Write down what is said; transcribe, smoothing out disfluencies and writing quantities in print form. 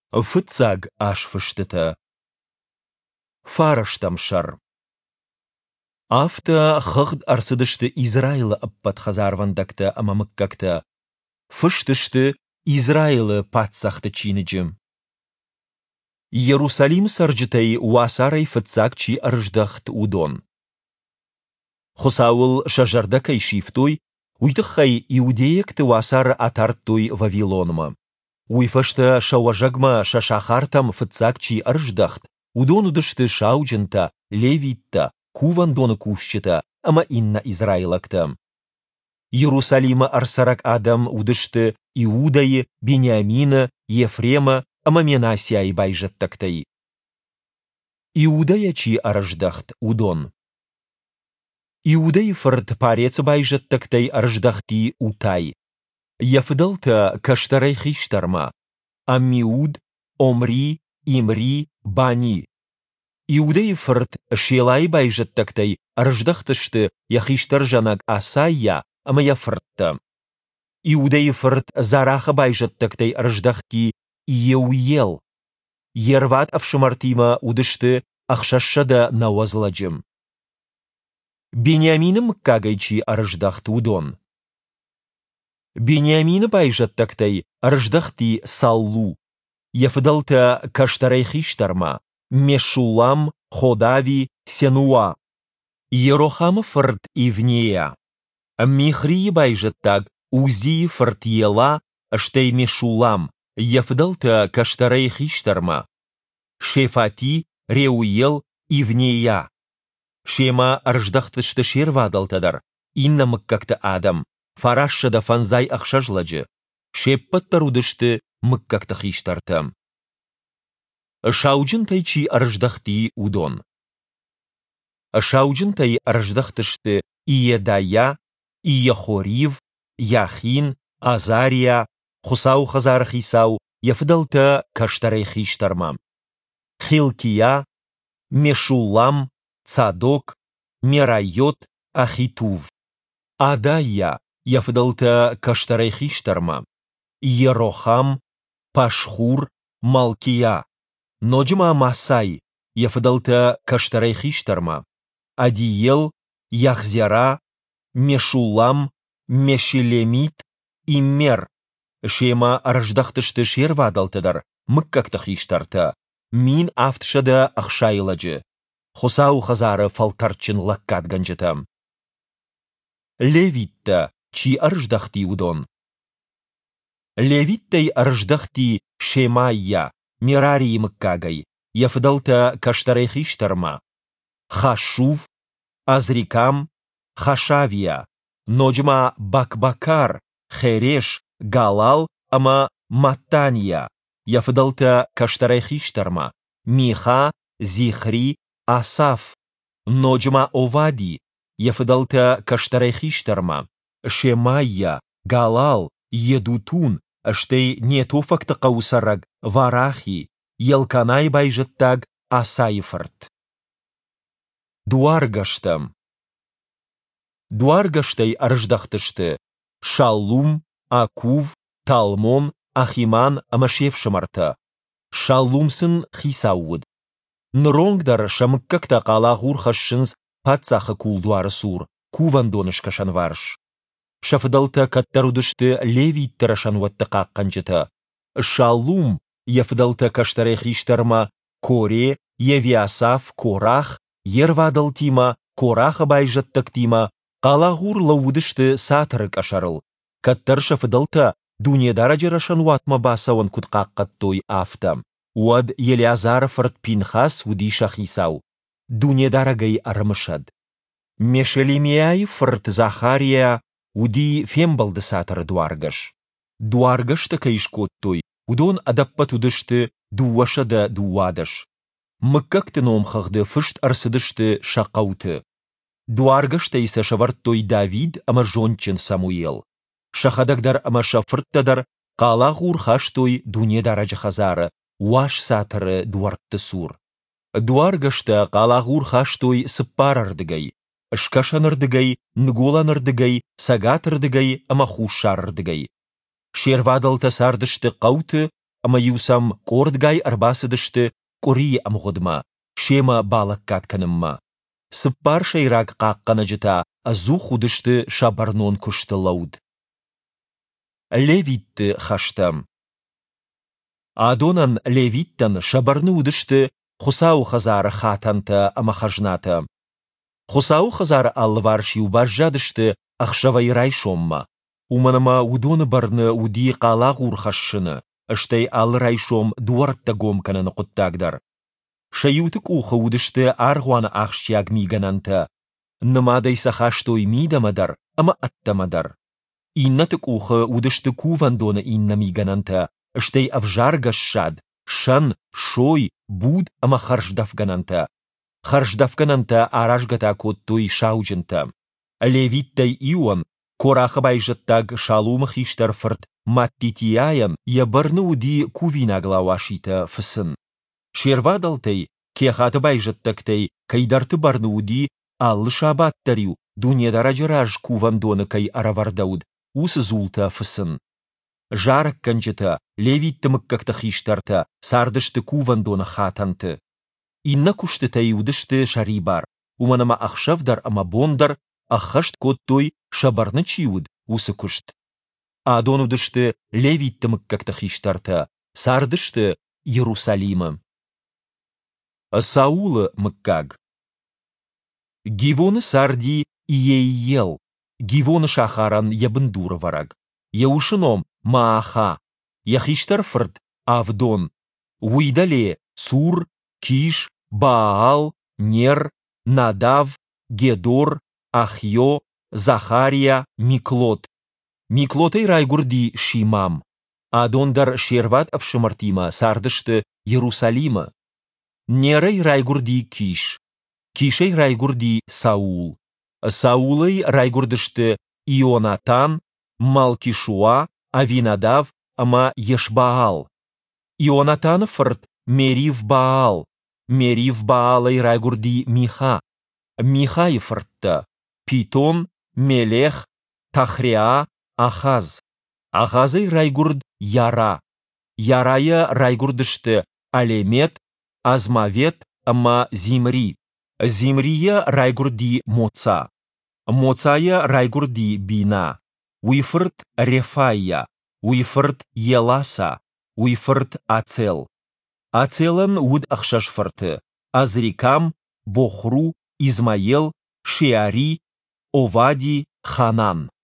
Фыцаг ашфыштыты. Фараштамшар. Афта хыгд арсыдышты Израилы аппат хазарвандакта амамыккакта. Фыштышты Израилы патсахты чиныджым. Иерусалим сарджытай уасарай фыцаг чи арждахт удон. Хусаул шажардакай шифтой, уйтыхай иудеекты уасар атарттой Вавилонма. Уйфашта шауажагма шашахартам фыцаг чи арждахт, удонудышты шауджынта, левитта, кувандоны кущыта, ама инна Израилакта. Иерусалима арсарак адам удышты Иудайы, Бениамина, Ефрема, ама Менасия байжаттактай. Иудая чи арждахт удон. Иудай фарт парец байжаттактай арждахти утай. Яфдалта каштарай хиштарма. Аммиуд, Омри, Имри, Бани. Иудей фарт шелай байжаттактай арждахтышты яхиштар жанаг Асайя, ама яфртта. Иудей фарт зараха байжаттактай арждахти Еуел. Ерват авшамартима удышты ахшашшада навазладжым. Бениаминым кагайчи арждахт удон. Бениамина байжаттактай арждахти Саллу. Яфдалта каштарай хиштарма. Мешулам, Ходави, Сенуа. Ерохам фарт Ивнея. Михри байжаттаг Узи фарт Ела, штей Мешулам. Яфдалта каштарай хиштарма. Шефати, Реуел, Ивнея. Шема арждахтышты шервадалтадар. Иннамык как-то адам. Фарашшада фанзай ахшажладжы. Шеппаттарудышты мык как-то хиштартам. Шауджынтай чи арждахти удон. Шауджынтай арждахтышты Иедая, Иехорив, Яхин, Азария, Хусау хазар хисау, яфдалта каштарай хиштарма. Хилкия, Мешулам, Цадок, Мерайот, Ахитув. Адая, яфдалта каштарай хиштарма. Ерохам, Пашхур, Малкия. Ноджма Масай, яфдалта каштарай хиштарма. Адиел, Яхзера, Мешулам, Мешелемит, Иммер. Шема арждахтышты шервадалтадар, мык как-то хиштарта. Мин афтшада ахшайладжы. Хусау хазары фалтарчын лаккат ганджетам. Левитта, чи арждахти удон. Левиттай арждахти Шемайя, Мирари мыккагай, яфдалта каштарай хиштарма. Хашув, Азрикам, Хашавия, Ноджма Бакбакар, Хереш, Галал, ама Матанья, яфдалта каштарай хиштарма. Миха, Зихри, Асаф, Ноджма Овади, яфдалта каштарай хиштарма. Шемайя, Галал, Едутун, штей нетофакта каусараг, Варахи, Елканай байжаттаг, Асайфарт. Дуаргаштам. Дуаргаштай арждахтышты. Шаллум, Акув, Талмон, Ахиман, Амашевшамарта. Шаллумсын хисауд. Нронгдар шамыккакта калагур хашшынз пацаха кулдуары сур, кувандонышка шанварш. Шафдалта каттарудышты левиттара шанватты какканчыта. Шаллум, яфдалта каштарай хиштарма, Коре, Евиасаф, Корах, Ервадалтима, Кораха байжаттактима, калагур лаудышты сатырык ашарыл. Каттар шафдалта дунедараджара шанватма басауан куткаккаттой афта. Уад Елиазар фарт Пинхас удиша хисау. Дунедарагай армышад. Мешелемияй фарт Захария уди фембалды сатыры дуаргаш. Дуаргашты кайшкоттой, удон адаппатудышты дуашада дуадаш. Мыккакты номхагды фышт арсыдышты шақауты. Дуаргашты иса шаварттой Давид ама жончын Самуел. Шахадагдар ама шафырттадар калагур хаштой дунедараджы хазары, уаш сатыры дуартты сур. Дуаргашты калагур хаштой сыппарардыгай. Шкашанырдыгай, нголанырдыгай, сагатырдыгай, ама хушарырдыгай. Шервадалта сардышты қауты, ama yusam kordgay arbasıdıştı koriyi amğudma, şema balıkkat kanımma. Sıppar şeyrak qaqqanacıta azu xudıştı şabarnon kuştı laud. Levitti xaştam. Adonan Levittan şabarını udıştı xusau xazarı xatanta ama xajnata. Xusau xazarı alvarşi ubarjadıştı axşavay rayşomma. Umanama udonu barını udi qalağur xaşşını. Aştay al rayşom duvartta gomkanını quttagdar. Şayutuk uxa udıştı arğuanı axşyag migananta. Nımaday saxaştoy midamadar ama attamadar. İnnatık uxa udıştı kuvandona inna migananta. Aştay avjargaşşad. Şan, şoy, bud ama xarjdafgananta. Xarjdafgananta araşgata kottoy şaucanta. Levittay iwan, koraqbayjıttag şalum xiştar fırt mattitiyayan yabarны udi kuvinagla вашита fısın. Şervadaltay, kexatı bayjıttaktay, kaydartı barны udi allı şabattariu, dunyada rajraj kuvandonu kay aravardaud, us zulta fısın. Жарак канчыта, Левиттымык какта хиштарта, сардышты кувандона хатанты. Инна кушты таюдышты шарибар, уманама ахшавдар ама бондар, ахашт коттой шабарны чиуд, усы кушт. Адонудышты Левиттымык какта хиштарта, сардышты Иерусалима. Саулы мыккаг. Гивоны сарди иейел, гивоны шахаран ябындуры вараг. Яушыном Maaха, Яхиштар фрт Авдон, Уидале Сур, Киш, Баал, Нер, Надав, Гедор, Ахьо, Захария, Миклот. Миклотай райгурди Шимам. Адондар шерват авшамартима сардышты Иерусалима. Нерей райгурди Киш. Кишей райгурди Саул. Саулей райгурдышты Ионатан, Малкишуа, Авинадав, ама Ешбаал. Ионатан фрт Мерив Баал. Мерив Баалай райгурди Миха. Михай фртта Питон, Мелех, Тахреа, Ахаз. Ахазай райгурд Яра. Ярая райгурдышты Алемет, Азмавет, ама Зимри. Зимрия райгурди Моца. Моцая райгурди Бина. Уифрт Рефая, Уифрт Еласа, Уифрт Ацел. Ацелан уд ахшашфрты, Азрикам, Бохру, Измаел, Шиари, Овади, Ханан.